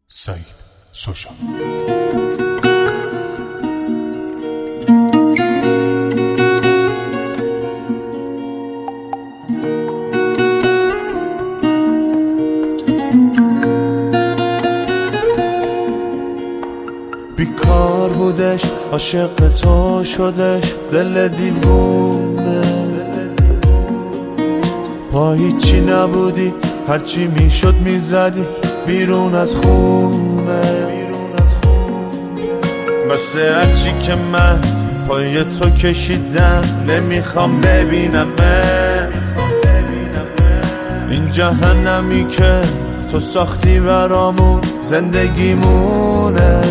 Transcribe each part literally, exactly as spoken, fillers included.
سعید سوشا. بیکار بودش عاشق تو شدش دل دیوونه، پا هیچی نبودی هرچی میشد میزدی بیرون از خونه. مثل هرچی که من پای تو کشیدم نمیخوام ببینمت، این جهنمی که تو ساختی برامون زندگیمونه.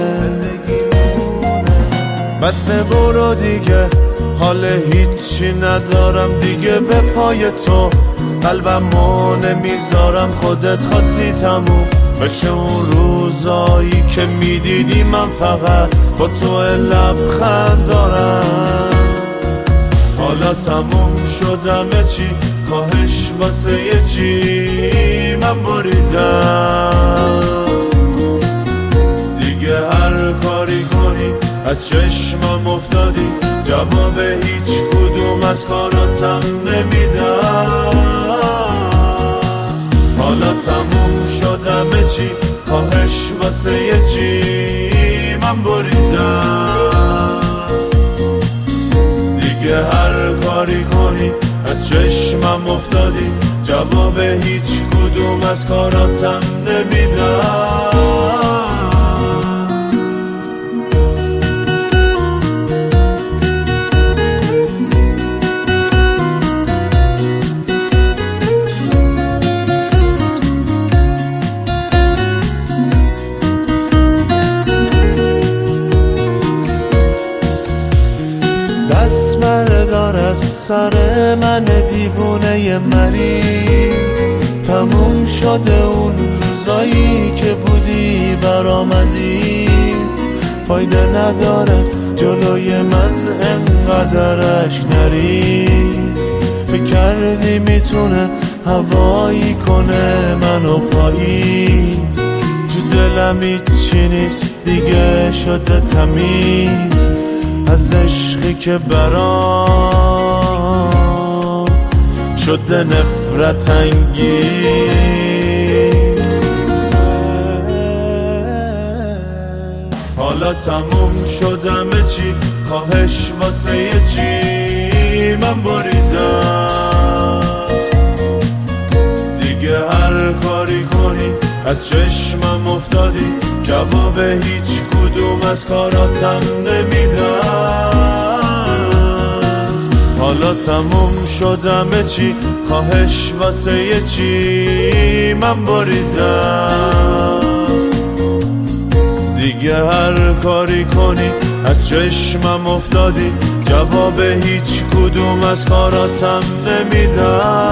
بس برو دیگه، حال هیچی ندارم دیگه، به پای تو قلبمو نمیذارم. خودت خواستی تموم بشه اون روزایی که میدیدی من فقط با تو لبخند دارم. حالا تموم شدم چی، خواهش واسه یه چی من بریدم دیگه. هر کاری کنی از چشمم افتادی، جواب هیچ کدوم از کاراتم نمیدم. حالا تموم شدم چی، خواهش واسه یه چی من بریدم دیگه. هر کاری کنی از چشمم افتادی، جواب هیچ کدوم از کاراتم نمیدم. دست بردار از سر من دیوونه مریض، تموم شده اون روزایی که بودی برام عزیز. فایده نداره جلوی من انقدر اشک نریز، فکر کردی میتونه هوایی کنه منو پاییز. تو دلم هیچی نیست دیگه شده تمیز از عشقی که برام شده نفرت انگیز. حالا تموم شدم چی، خواهش واسه یه چی من بریدم دیگه. هر کاری کنی از چشمم افتادی، جواب هیچ کدوم از کاراتم نمیدم. حالا تموم شدم چی، خواهش واسه یه چی من بریدم دیگه. هر کاری کنی از چشمم افتادی، جواب هیچ کدوم از کاراتم نمیدم.